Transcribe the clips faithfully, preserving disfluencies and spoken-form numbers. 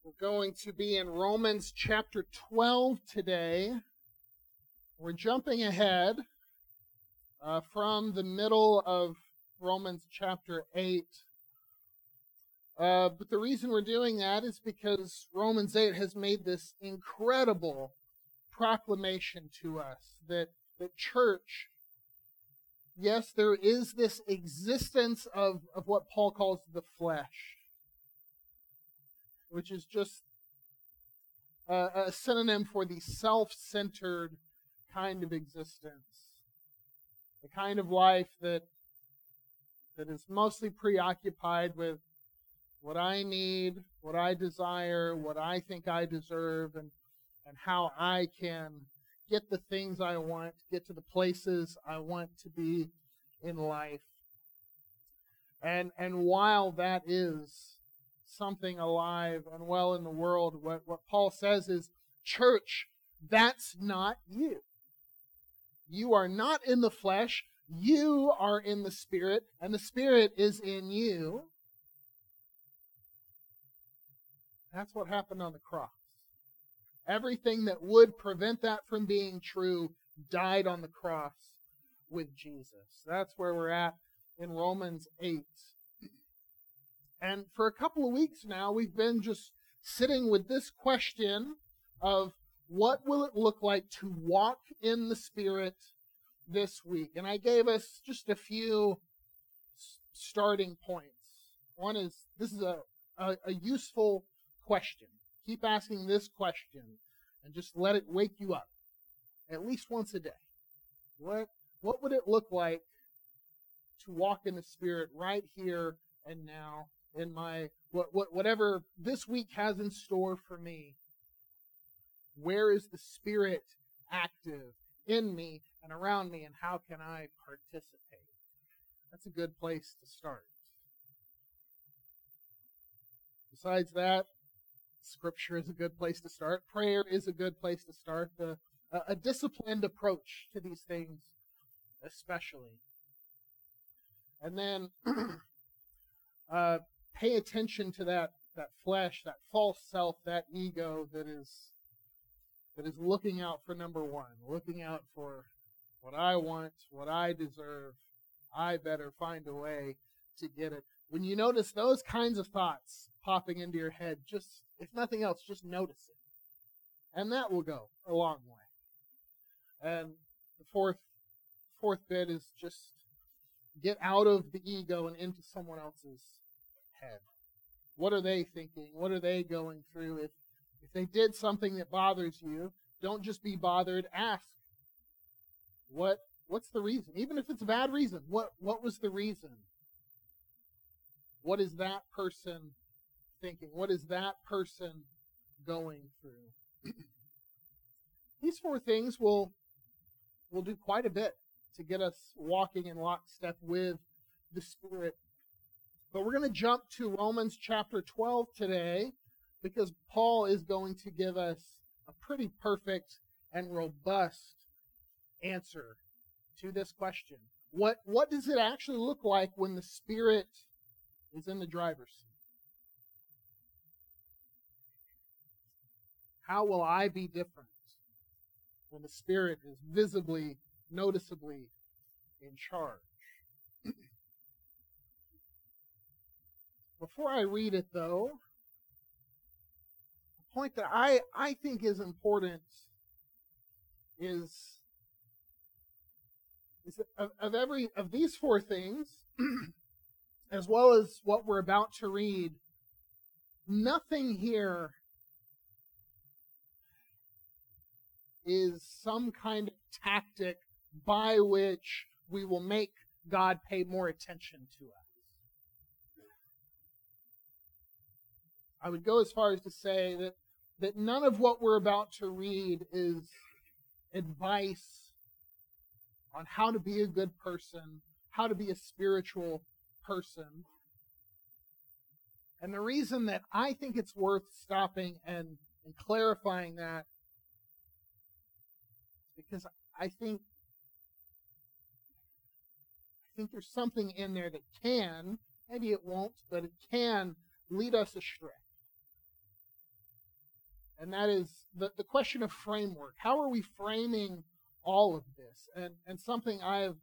We're going to be in Romans chapter twelve today. We're jumping ahead uh, from the middle of Romans chapter eight. Uh, but the reason we're doing that is because Romans eight has made this incredible proclamation to us that the church, yes, there is this existence of, of what Paul calls the flesh, which is just a, a synonym for the self-centered kind of existence, the kind of life that that is mostly preoccupied with what I need, what I desire, what I think I deserve, and, and how I can get the things I want, get to the places I want to be in life. And and while that is something alive and well in the world, what, what Paul says is, church, that's not you. You are not in the flesh, you are in the Spirit, and the Spirit is in you. That's what happened on the cross. Everything that would prevent that from being true died on the cross with Jesus. That's where we're at in Romans eight. And for a couple of weeks now, we've been just sitting with this question of what will it look like to walk in the Spirit this week? And I gave us just a few starting points. One is, this is a, a, a useful question. Keep asking this question and just let it wake you up at least once a day. What, what would it look like to walk in the Spirit right here and now in my, what, what, whatever this week has in store for me? Where is the Spirit active in me and around me, and how can I participate? That's a good place to start. Besides that, Scripture is a good place to start. Prayer is a good place to start. The, a, a disciplined approach to these things especially. And then uh, pay attention to that, that flesh, that false self, that ego that is that is looking out for number one, looking out for what I want, what I deserve. I better find a way to get it. When you notice those kinds of thoughts popping into your head, just, if nothing else, just notice it. And that will go a long way. And the fourth fourth bit is just get out of the ego and into someone else's head. What are they thinking? What are they going through? If if they did something that bothers you, don't just be bothered. Ask, what what's the reason? Even if it's a bad reason, what what was the reason? What is that person thinking? What is that person going through? These four things will will do quite a bit to get us walking in lockstep with the Spirit. But we're going to jump to Romans chapter twelve today, because Paul is going to give us a pretty perfect and robust answer to this question. What, what does it actually look like when the Spirit is in the driver's seat? How will I be different when the Spirit is visibly, noticeably in charge? Before I read it, though, the point that I, I think is important is, is that of, of every of these four things, as well as what we're about to read, nothing here is some kind of tactic by which we will make God pay more attention to us. I would go as far as to say that, that none of what we're about to read is advice on how to be a good person, how to be a spiritual person. And the reason that I think it's worth stopping and, and clarifying that is because I think I think there's something in there that can, maybe it won't, but it can lead us astray. And that is the, the question of framework. How are we framing all of this? And, and something I've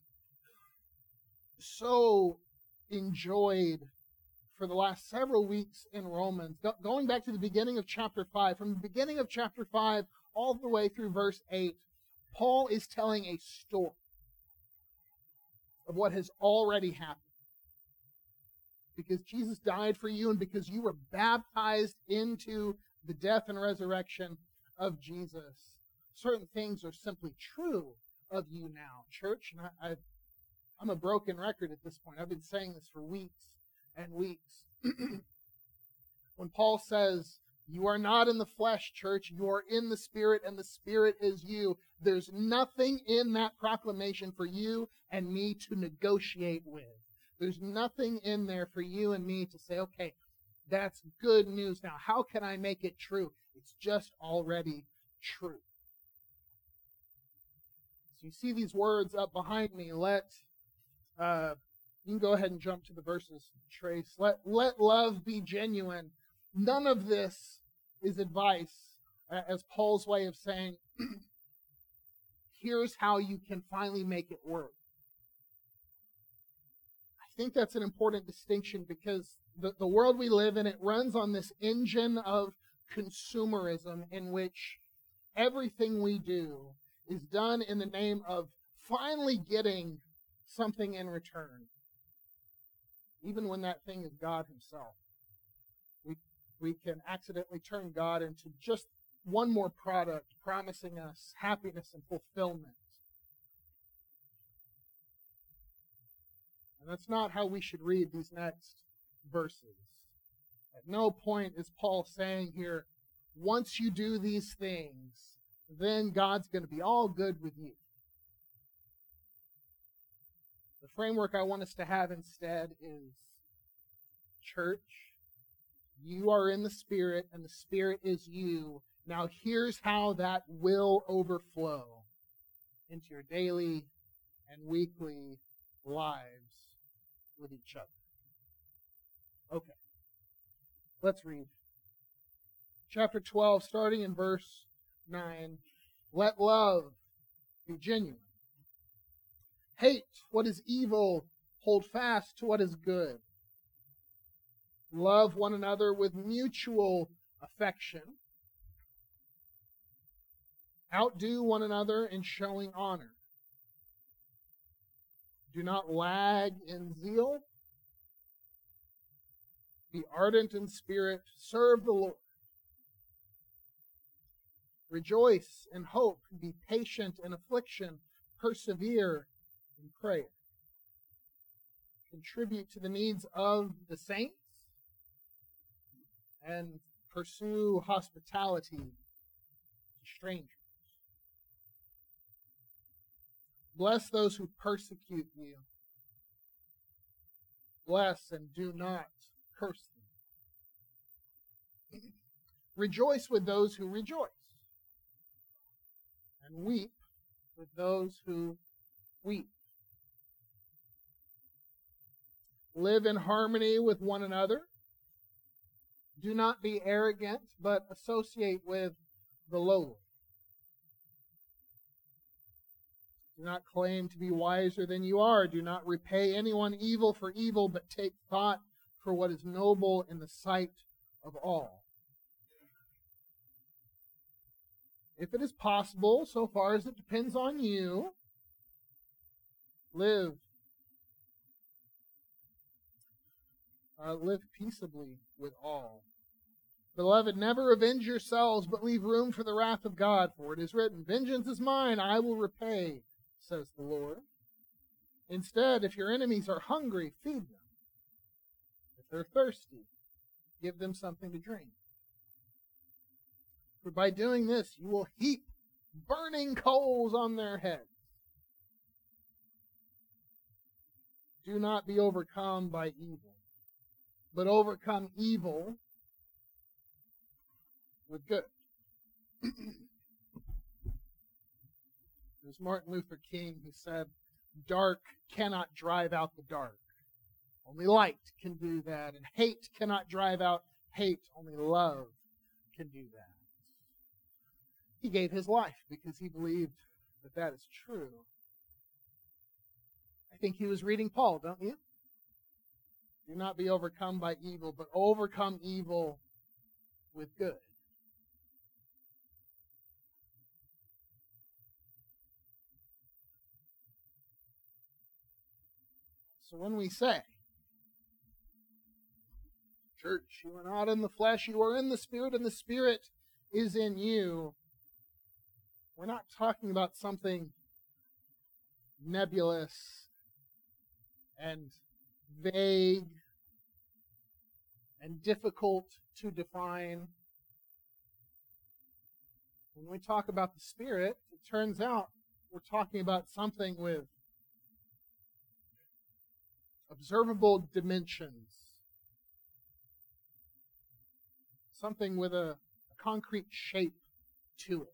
so enjoyed for the last several weeks in Romans, go, going back to the beginning of chapter five, from the beginning of chapter five all the way through verse eight, Paul is telling a story of what has already happened. Because Jesus died for you and because you were baptized into the death and resurrection of Jesus, certain things are simply true of you now, church. And I, I, I'm a broken record at this point. I've been saying this for weeks and weeks. When Paul says, you are not in the flesh, church, you are in the Spirit, and the Spirit is you, there's nothing in that proclamation for you and me to negotiate with. There's nothing in there for you and me to say, okay, that's good news. Now, how can I make it true? It's just already true. So you see these words up behind me. Let, uh, you can go ahead and jump to the verses, Trace. Let, let love be genuine. None of this is advice, uh, as Paul's way of saying, here's how you can finally make it work. I think that's an important distinction because the, the world we live in, it runs on this engine of consumerism in which everything we do is done in the name of finally getting something in return, even when that thing is God himself. We, we can accidentally turn God into just one more product promising us happiness and fulfillment. And that's not how we should read these next verses. At no point is Paul saying here, once you do these things, then God's going to be all good with you. The framework I want us to have instead is, church, you are in the Spirit and the Spirit is you. Now here's how that will overflow into your daily and weekly lives with each other. Okay, let's read. Chapter twelve, starting in verse nine. Let love be genuine. Hate what is evil, hold fast to what is good. Love one another with mutual affection. Outdo one another in showing honor. Do not lag in zeal. Be ardent in spirit. Serve the Lord. Rejoice in hope. Be patient in affliction. Persevere in prayer. Contribute to the needs of the saints. And pursue hospitality to strangers. Bless those who persecute you. Bless and do not curse them. Rejoice with those who rejoice. And weep with those who weep. Live in harmony with one another. Do not be arrogant, but associate with the lowly. Do not claim to be wiser than you are. Do not repay anyone evil for evil, but take thought for what is noble in the sight of all. If it is possible, so far as it depends on you, live. Uh, live peaceably with all. Beloved, never avenge yourselves, but leave room for the wrath of God, for it is written, vengeance is mine, I will repay, says the Lord. Instead, if your enemies are hungry, feed them. If they're thirsty, give them something to drink. For by doing this, you will heap burning coals on their heads. Do not be overcome by evil, but overcome evil with good. There's Martin Luther King who said, dark cannot drive out the dark. Only light can do that. And hate cannot drive out hate. Only love can do that. He gave his life because he believed that that is true. I think he was reading Paul, don't you? Do not be overcome by evil, but overcome evil with good. So when we say, church, you are not in the flesh, you are in the Spirit, and the Spirit is in you, we're not talking about something nebulous and vague and difficult to define. When we talk about the Spirit, it turns out we're talking about something with observable dimensions. Something with a, a concrete shape to it.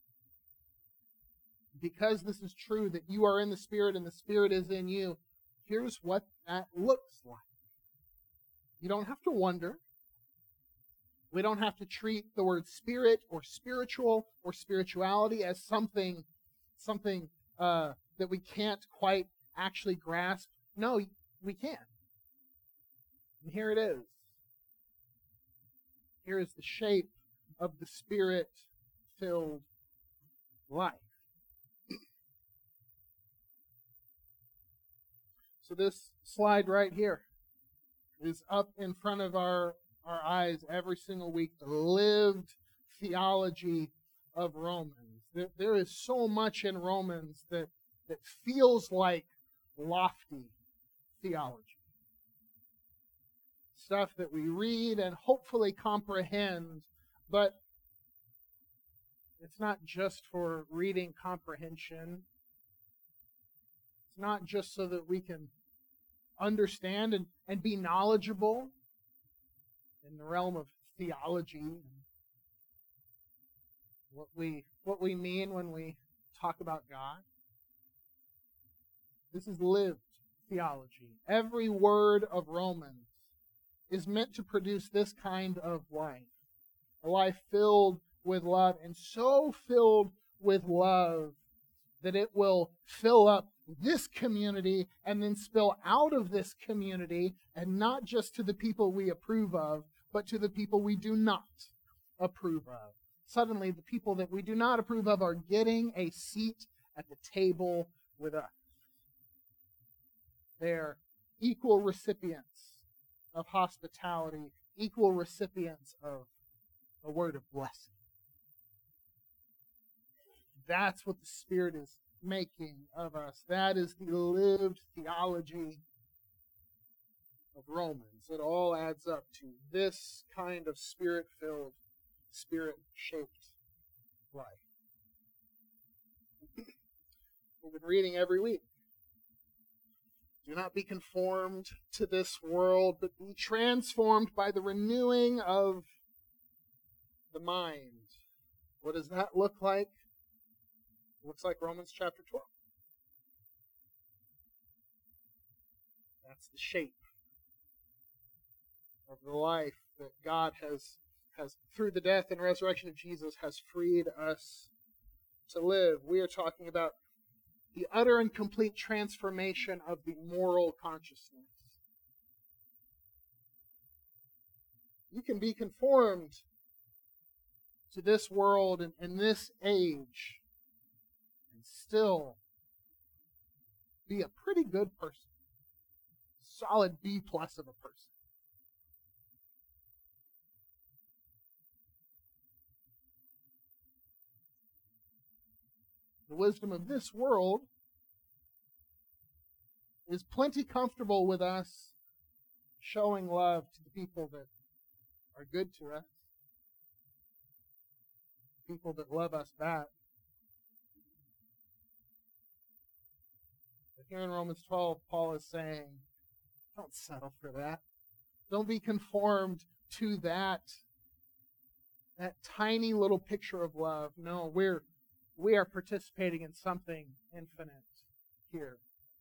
Because this is true that you are in the Spirit and the Spirit is in you, here's what that looks like. You don't have to wonder. We don't have to treat the word spirit or spiritual or spirituality as something, something uh, that we can't quite actually grasp. No, we can. And here it is. Here is the shape of the Spirit-filled life. So this slide right here is up in front of our, our eyes every single week, the lived theology of Romans. There, there is so much in Romans that, that feels like lofty theology. Stuff that we read and hopefully comprehend, but it's not just for reading comprehension. It's not just so that we can understand and, and be knowledgeable in the realm of theology, what we what we mean when we talk about God. This is lived theology. Every word of Romans is meant to produce this kind of life. A life filled with love, and so filled with love that it will fill up this community and then spill out of this community, and not just to the people we approve of, but to the people we do not approve of. Suddenly, the people that we do not approve of are getting a seat at the table with us. They're equal recipients of hospitality, equal recipients of a word of blessing. That's what the Spirit is making of us. That is the lived theology of Romans. It all adds up to this kind of Spirit-filled, Spirit-shaped life. We've been reading every week. Do not be conformed to this world, but be transformed by the renewing of the mind. What does that look like? It looks like Romans chapter twelve. That's the shape of the life that God has, has, through the death and resurrection of Jesus, has freed us to live. We are talking about the utter and complete transformation of the moral consciousness. You can be conformed to this world and, and this age and still be a pretty good person. Solid B plus of a person. The wisdom of this world is plenty comfortable with us showing love to the people that are good to us, people that love us back. But here in Romans twelve, Paul is saying, don't settle for that. Don't be conformed to that, that tiny little picture of love. No, we're We are participating in something infinite here.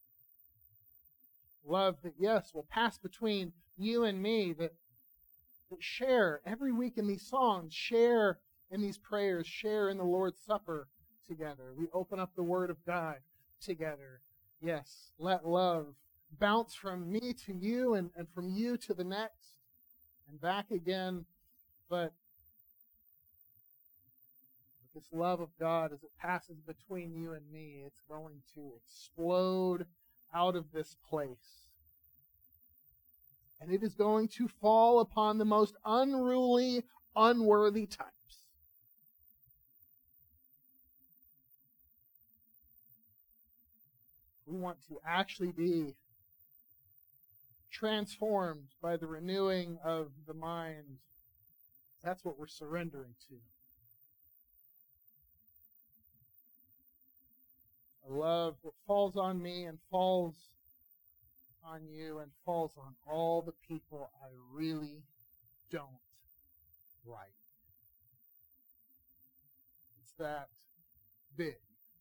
Love that, yes, will pass between you and me, that, that share every week in these songs, share in these prayers, share in the Lord's Supper together. We open up the Word of God together. Yes, let love bounce from me to you and, and from you to the next and back again. But this love of God, as it passes between you and me, it's going to explode out of this place. And it is going to fall upon the most unruly, unworthy types. We want to actually be transformed by the renewing of the mind. That's what we're surrendering to. A love that falls on me and falls on you and falls on all the people I really don't like. It's that big.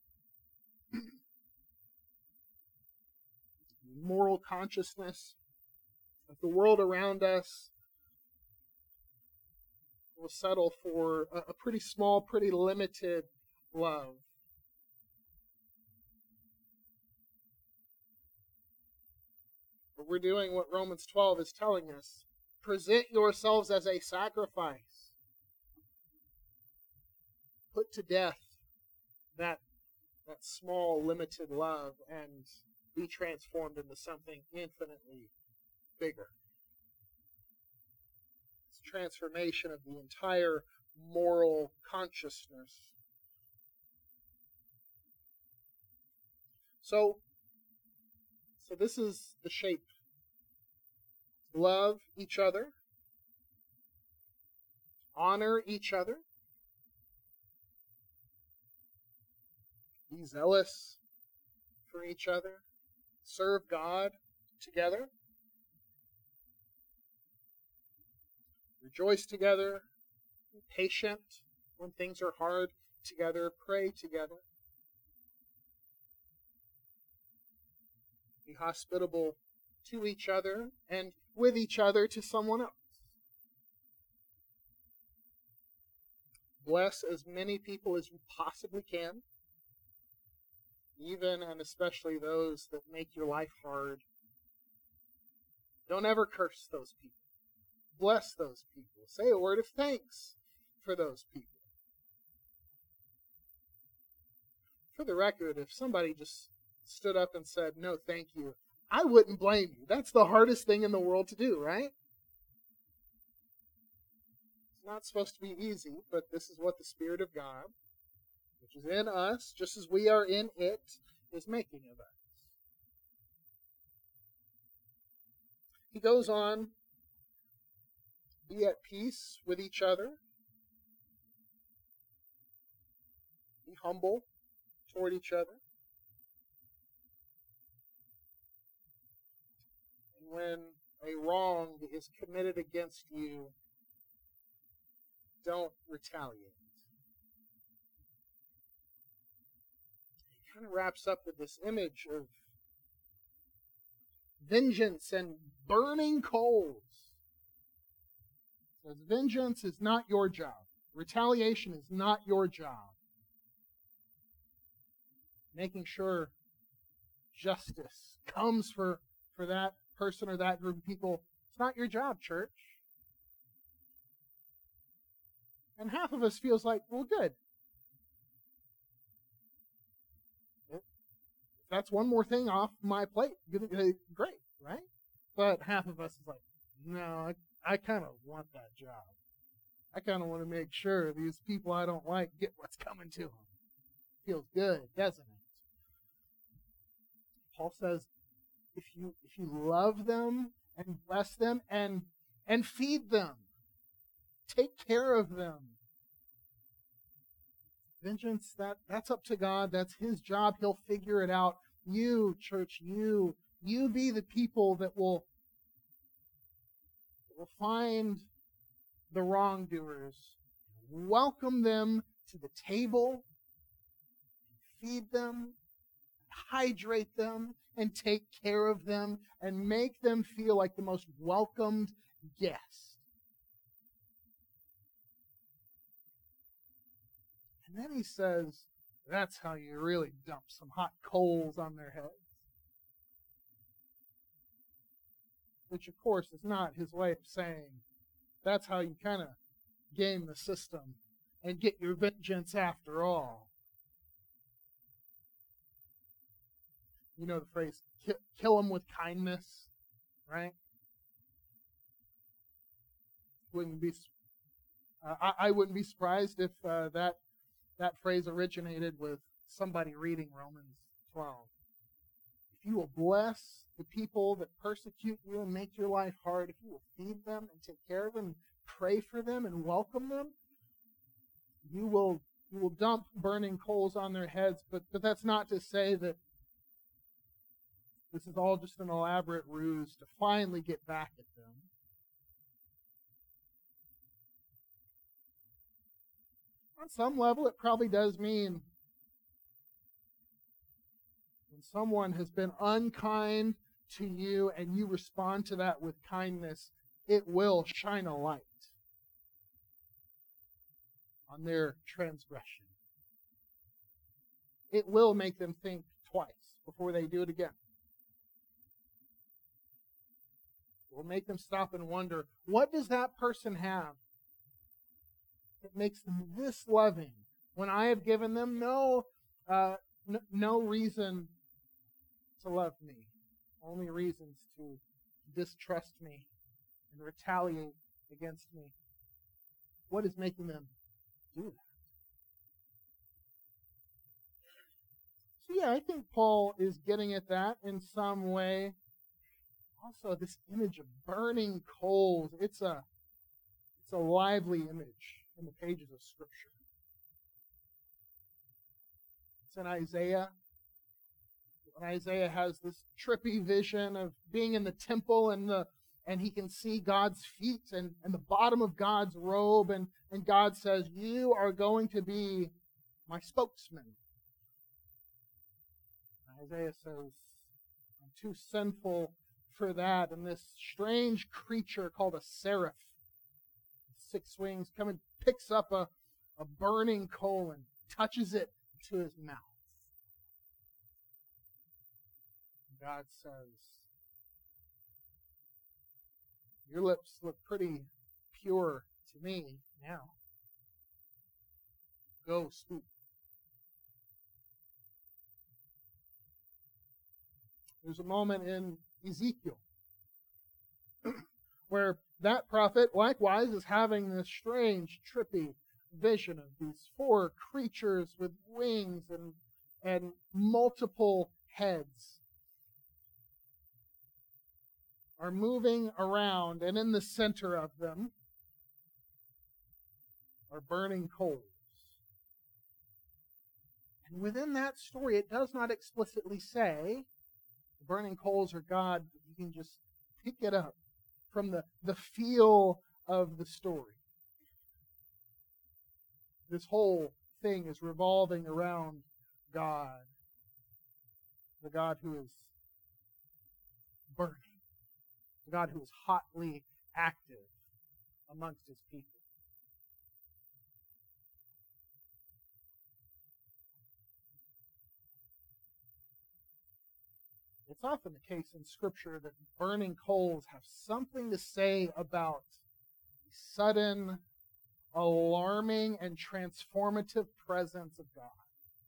Moral consciousness of the world around us will settle for a, a pretty small, pretty limited love. But we're doing what Romans twelve is telling us. Present yourselves as a sacrifice. Put to death that, that small, limited love and be transformed into something infinitely bigger. It's transformation of the entire moral consciousness. So, so this is the shape. Love each other. Honor each other. Be zealous for each other. Serve God together. Rejoice together. Be patient when things are hard together. Pray together. Be hospitable to each other and with each other to someone else. Bless as many people as you possibly can, even and especially those that make your life hard. Don't ever curse those people. Bless those people. Say a word of thanks for those people. For the record, if somebody just stood up and said, no, thank you, I wouldn't blame you. That's the hardest thing in the world to do, right? It's not supposed to be easy, but this is what the Spirit of God, which is in us, just as we are in it, is making of us. He goes on, be at peace with each other. Be humble toward each other. And when a wrong is committed against you, don't retaliate. He kind of wraps up with this image of vengeance and burning coals. Says vengeance is not your job. Retaliation is not your job. Making sure justice comes for, for that person or that group of people, it's not your job, church. And half of us feels like, well, good. If that's one more thing off my plate, great, right? But half of us is like, no, I, I kind of want that job. I kind of want to make sure these people I don't like get what's coming to them. Feels good, doesn't it? Paul says, if you if you love them and bless them and and feed them, take care of them. Vengeance, that, that's up to God. That's His job. He'll figure it out. You, church, you, you be the people that will, that will find the wrongdoers, welcome them to the table, feed them, hydrate them, and take care of them, and make them feel like the most welcomed guest. And then he says, that's how you really dump some hot coals on their heads. Which, of course, is not his way of saying that's how you kind of game the system and get your vengeance after all. You know the phrase, kill them with kindness, right? Wouldn't be, uh, I, I wouldn't be surprised if uh, that that phrase originated with somebody reading Romans twelve. If you will bless the people that persecute you and make your life hard, if you will feed them and take care of them, pray for them and welcome them, you will you will dump burning coals on their heads. But but that's not to say that this is all just an elaborate ruse to finally get back at them. On some level, it probably does mean when someone has been unkind to you and you respond to that with kindness, it will shine a light on their transgression. It will make them think twice before they do it again. It will make them stop and wonder, what does that person have that makes them this loving when I have given them no, uh, n- no reason to love me, only reasons to distrust me and retaliate against me? What is making them do that? So yeah, I think Paul is getting at that in some way. Also, this image of burning coals, it's a it's a lively image in the pages of Scripture. It's in Isaiah. And Isaiah has this trippy vision of being in the temple and the and he can see God's feet and, and the bottom of God's robe, and, and God says, you are going to be my spokesman. And Isaiah says, I'm too sinful for that. And this strange creature called a seraph, six wings, comes and picks up a, a burning coal and touches it to his mouth. God says, your lips look pretty pure to me now. Go speak. There's a moment in Ezekiel where that prophet likewise is having this strange, trippy vision of these four creatures with wings and, and multiple heads are moving around, and in the center of them are burning coals. And within that story, it does not explicitly say the burning coals are God, but you can just pick it up from the, the feel of the story. This whole thing is revolving around God, the God who is burning, the God who is hotly active amongst his people. It's often the case in Scripture that burning coals have something to say about the sudden, alarming, and transformative presence of God.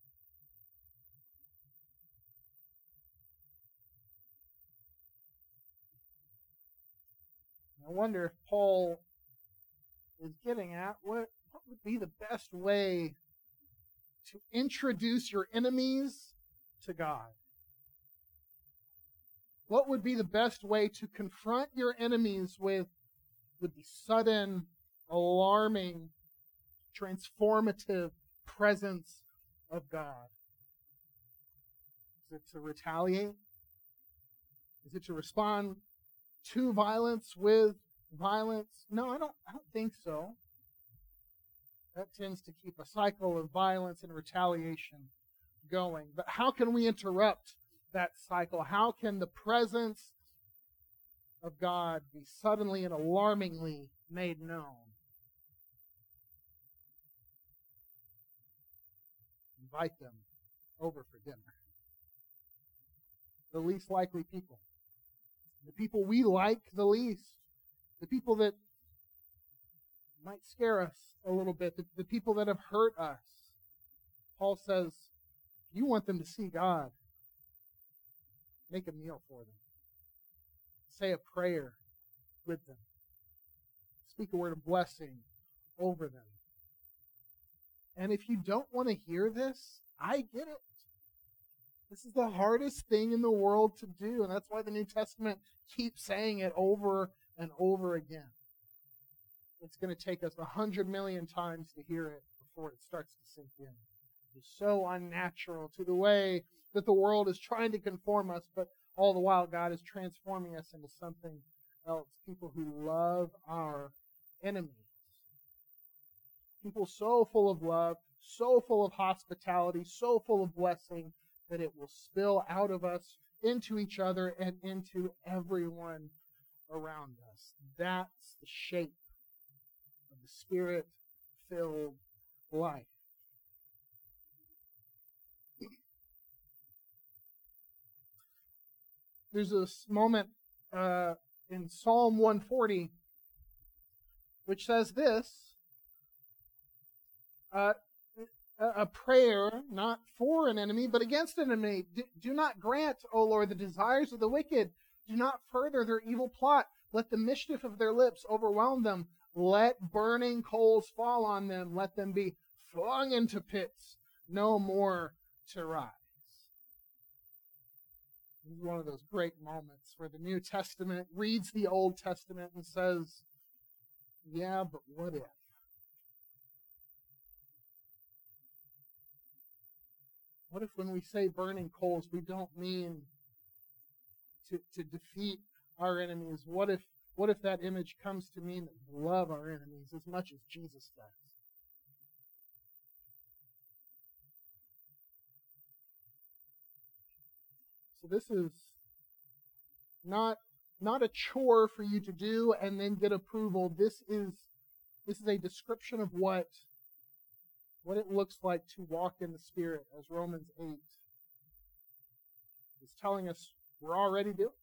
I wonder if Paul is getting at what, what would be the best way to introduce your enemies to God. What would be the best way to confront your enemies with, with the sudden, alarming, transformative presence of God? Is it to retaliate? Is it to respond to violence with violence? No, I don't I don't think so. That tends to keep a cycle of violence and retaliation going. But how can we interrupt that cycle? How can the presence of God be suddenly and alarmingly made known? invite them over for dinner. The least likely people. The people we like the least. The people that might scare us a little bit. The, the people that have hurt us. Paul says, you want them to see God. Make a meal for them. Say a prayer with them. Speak a word of blessing over them. And if you don't want to hear this, I get it. This is the hardest thing in the world to do, and that's why the New Testament keeps saying it over and over again. It's going to take us a hundred million times to hear it before it starts to sink in. It's so unnatural to the way that the world is trying to conform us, but all the while God is transforming us into something else. People who love our enemies. People so full of love, so full of hospitality, so full of blessing that it will spill out of us into each other and into everyone around us. That's the shape of the Spirit-filled life. There's this moment uh, in Psalm one forty which says this, uh, a prayer not for an enemy, but against an enemy. Do not grant, O Lord, the desires of the wicked. Do not further their evil plot. Let the mischief of their lips overwhelm them. Let burning coals fall on them. Let them be flung into pits, no more to rise. This is one of those great moments where the New Testament reads the Old Testament and says, yeah, but what if? What if when we say burning coals, we don't mean to, to defeat our enemies? What if, what if that image comes to mean that we love our enemies as much as Jesus does? So this is not, not a chore for you to do and then get approval. This is, this is a description of what What it looks like to walk in the Spirit, as Romans eight is telling us we're already doing.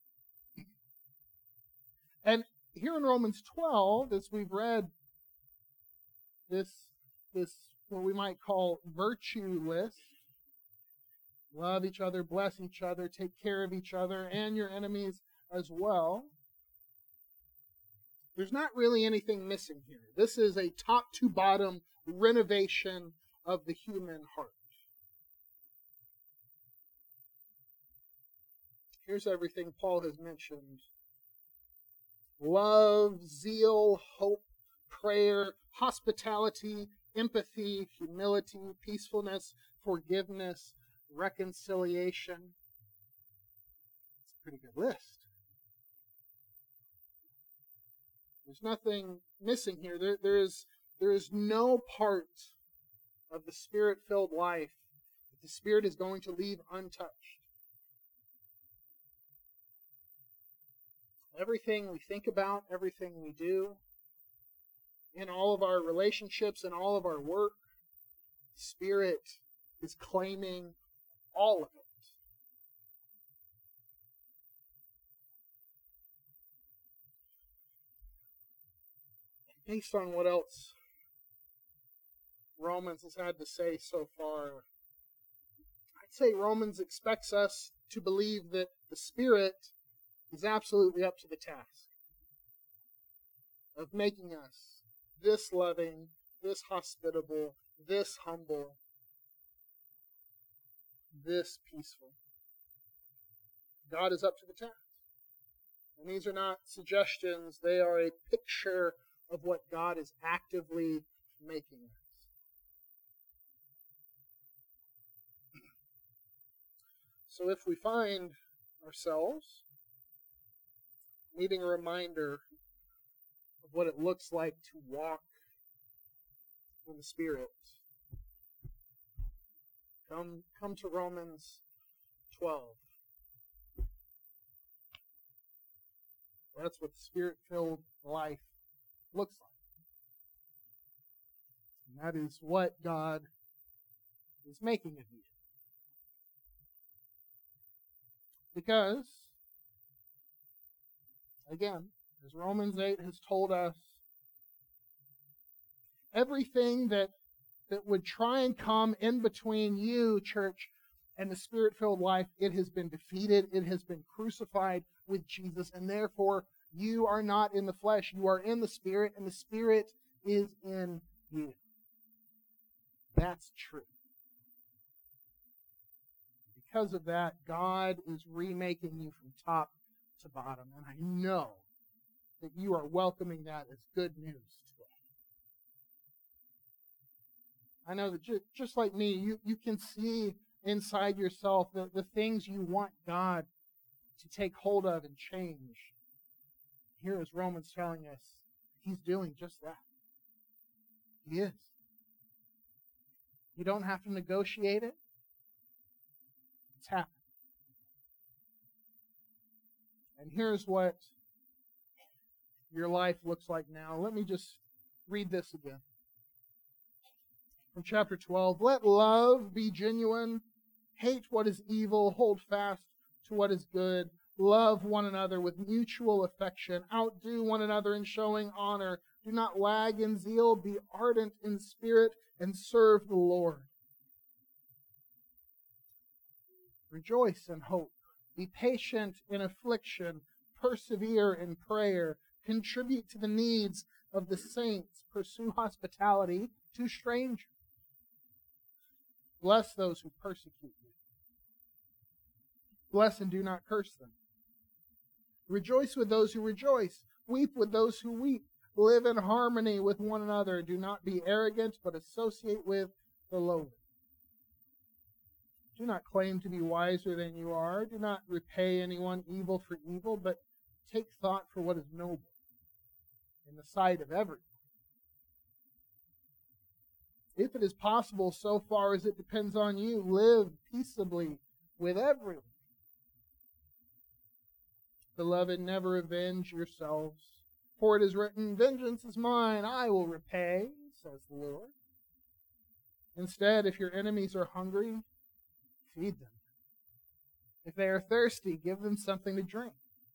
And here in Romans twelve, as we've read this, this what we might call virtue list, love each other, bless each other, take care of each other, and your enemies as well. There's not really anything missing here. This is a top to bottom renovation of the human heart. Here's everything Paul has mentioned. Love, zeal, hope, prayer, hospitality, empathy, humility, peacefulness, forgiveness, reconciliation. It's a pretty good list. There's nothing missing here. There, there is There is no part of the Spirit-filled life that the Spirit is going to leave untouched. Everything we think about, everything we do, in all of our relationships, in all of our work, the Spirit is claiming all of it. Based on what else Romans has had to say so far, I'd say Romans expects us to believe that the Spirit is absolutely up to the task of making us this loving, this hospitable, this humble, this peaceful. God is up to the task. And these are not suggestions, they are a picture of what God is actively making us. So if we find ourselves needing a reminder of what it looks like to walk in the Spirit, come, come to Romans twelve. That's what the Spirit-filled life looks like. And that is what God is making of you. Because, again, as Romans eight has told us, everything that, that would try and come in between you, church, and the Spirit-filled life, it has been defeated. It has been crucified with Jesus, and therefore you are not in the flesh. You are in the Spirit, and the Spirit is in you. That's true. Because of that, God is remaking you from top to bottom, and I know that you are welcoming that as good news today. I know that ju- just like me, you, you can see inside yourself the, the things you want God to take hold of and change. Here is Romans telling us He's doing just that. He is. You don't have to negotiate it. It's happening. And here's what your life looks like now. Let me just read this again. From chapter twelve, let love be genuine. Hate what is evil. Hold fast to what is good. Love one another with mutual affection. Outdo one another in showing honor. Do not lag in zeal. Be ardent in spirit and serve the Lord. Rejoice in hope. Be patient in affliction. Persevere in prayer. Contribute to the needs of the saints. Pursue hospitality to strangers. Bless those who persecute you. Bless and do not curse them. Rejoice with those who rejoice. Weep with those who weep. Live in harmony with one another. Do not be arrogant, but associate with the lowly. Do not claim to be wiser than you are. Do not repay anyone evil for evil, but take thought for what is noble in the sight of everyone. If it is possible, so far as it depends on you, live peaceably with everyone. Beloved, never avenge yourselves, for it is written, vengeance is mine, I will repay, says the Lord. Instead, if your enemies are hungry, feed them. If they are thirsty, give them something to drink.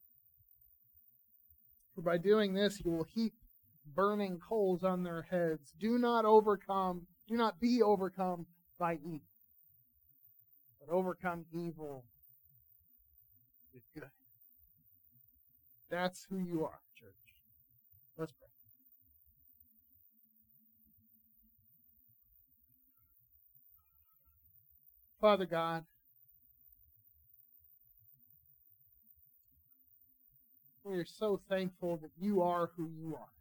For by doing this, you will heap burning coals on their heads. Do not overcome, do not be overcome by evil, but overcome evil with good. That's who you are, church. Let's pray. Father God, we are so thankful that you are who you are.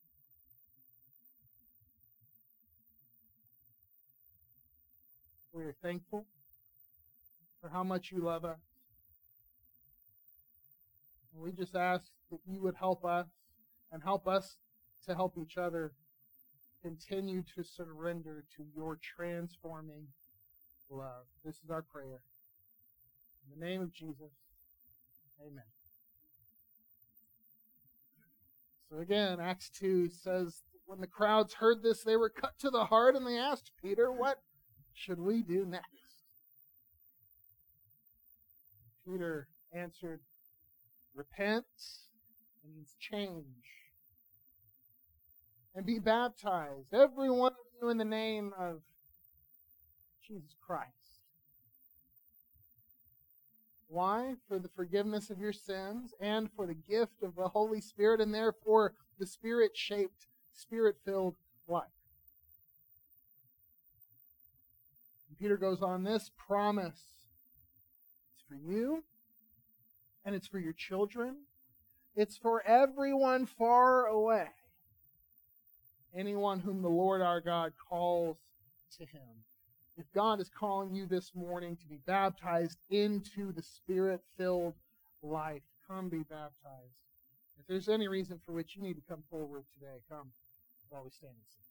We are thankful for how much you love us. And we just ask that you would help us and help us to help each other continue to surrender to your transforming love. This is our prayer. In the name of Jesus, amen. So again, Acts two says, when the crowds heard this, they were cut to the heart, and they asked Peter, what should we do next? Peter answered, repent, it means change, and be baptized, every one of you, in the name of Jesus Christ. Why? For the forgiveness of your sins and for the gift of the Holy Spirit, and therefore the Spirit-shaped, Spirit-filled life. And Peter goes on, this promise is for you, and it's for your children. It's for everyone far away. Anyone whom the Lord our God calls to Him. If God is calling you this morning to be baptized into the Spirit-filled life, come be baptized. If there's any reason for which you need to come forward today, come while we stand and sing.